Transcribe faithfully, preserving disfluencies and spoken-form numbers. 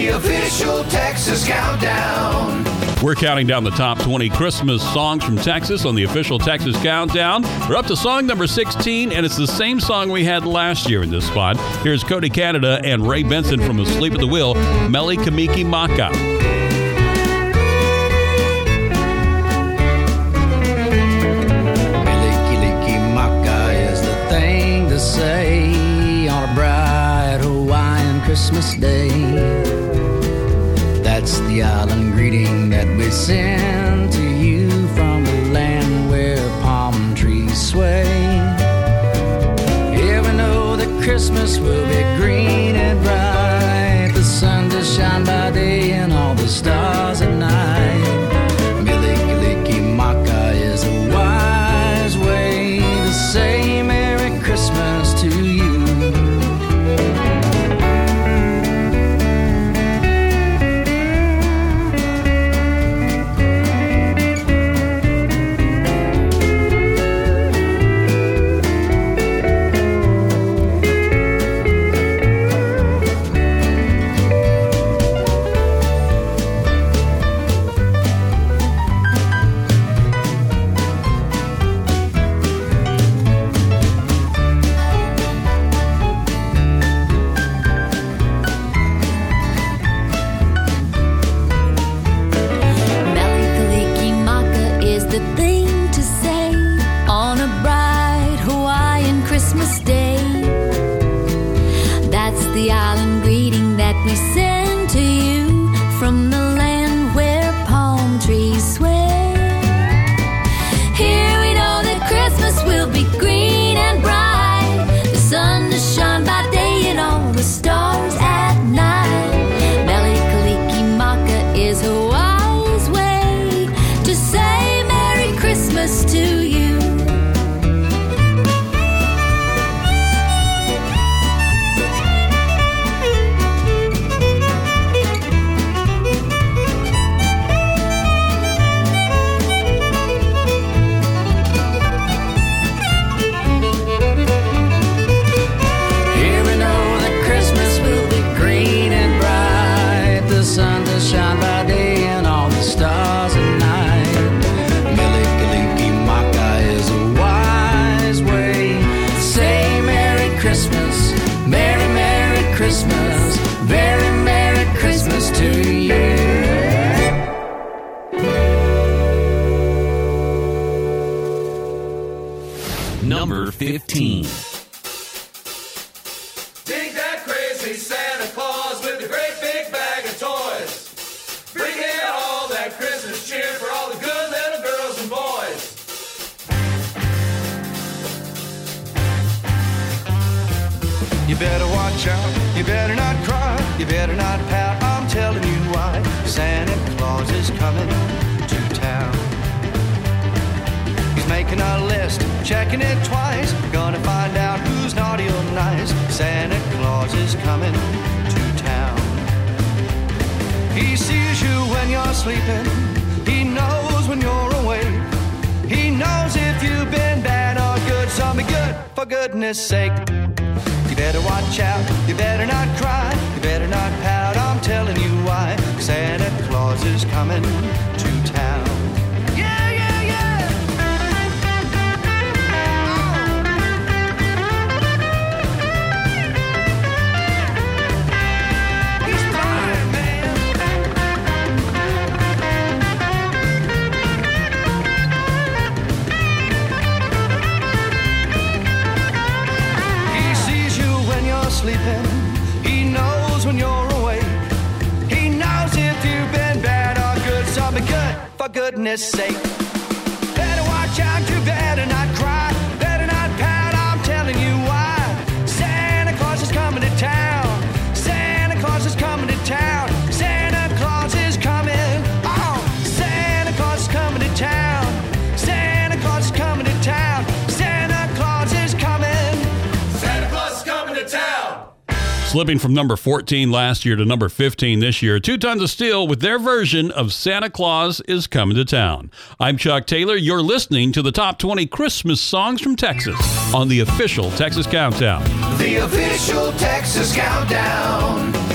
The official Texas Countdown. We're counting down the top twenty Christmas songs from Texas on the official Texas Countdown. We're up to song number sixteen, and it's the same song we had last year in this spot. Here's Cody Canada and Ray Benson from Asleep at the Wheel, Mele Kalikimaka. Mele Kalikimaka is the thing to say on a bright Hawaiian Christmas day. That's the island greeting that we send to you from the land where palm trees sway. Yeah, we know that Christmas will be green and bright, the sun to shine by day and all the stars at night. Mele Kalikimaka is a wise way to say Merry Christmas to you. Number fifteen. Dig that crazy Santa Claus with a great big bag of toys. Bring in all that Christmas cheer for all the good little girls and boys. You better watch out, you better not cry, you better not pout, I'm telling you why. Santa Claus is coming to town. He's making a list, checking it twice, gonna find out who's naughty or nice. Santa Claus is coming to town. He sees you when you're sleeping, he knows when you're awake, he knows if you've been bad or good, so be good, for goodness sake. You better watch out, you better not cry, you better not pout, I'm telling you why. Santa Claus is coming to town. Yeah, yeah, yeah! Oh. He's blind, man. He sees you when you're sleeping, he knows when you're awake, he knows if you've been bad or good, so be good, for goodness sake. Better watch out, you better not cry, better not pout, I'm telling you why. Santa Claus is coming to town, Santa Claus is coming to town, Santa Claus is coming, oh, Santa Claus is coming to town, Santa Claus is coming to town, Santa Claus is coming. Santa Claus is coming to town. Slipping from number fourteen last year to number fifteen this year, Two Tons of Steel with their version of Santa Claus is Coming to Town. I'm Chuck Taylor. You're listening to the top twenty Christmas songs from Texas on the official Texas Countdown. The official Texas Countdown.